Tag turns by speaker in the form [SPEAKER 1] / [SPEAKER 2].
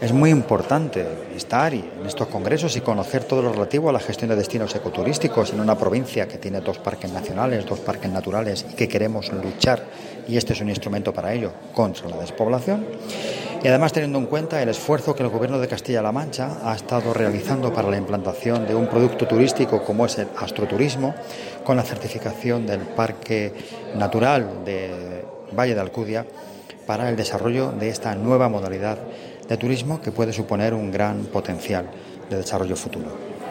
[SPEAKER 1] Es muy importante estar en estos congresos y conocer todo lo relativo a la gestión de destinos ecoturísticos en una provincia que tiene 2 parques nacionales, 2 parques naturales y que queremos luchar, y este es un instrumento para ello, contra la despoblación. Y además teniendo en cuenta el esfuerzo que el Gobierno de Castilla-La Mancha ha estado realizando para la implantación de un producto turístico como es el astroturismo, con la certificación del Parque Natural de Valle de Alcudia, para el desarrollo de esta nueva modalidad de turismo que puede suponer un gran potencial de desarrollo futuro.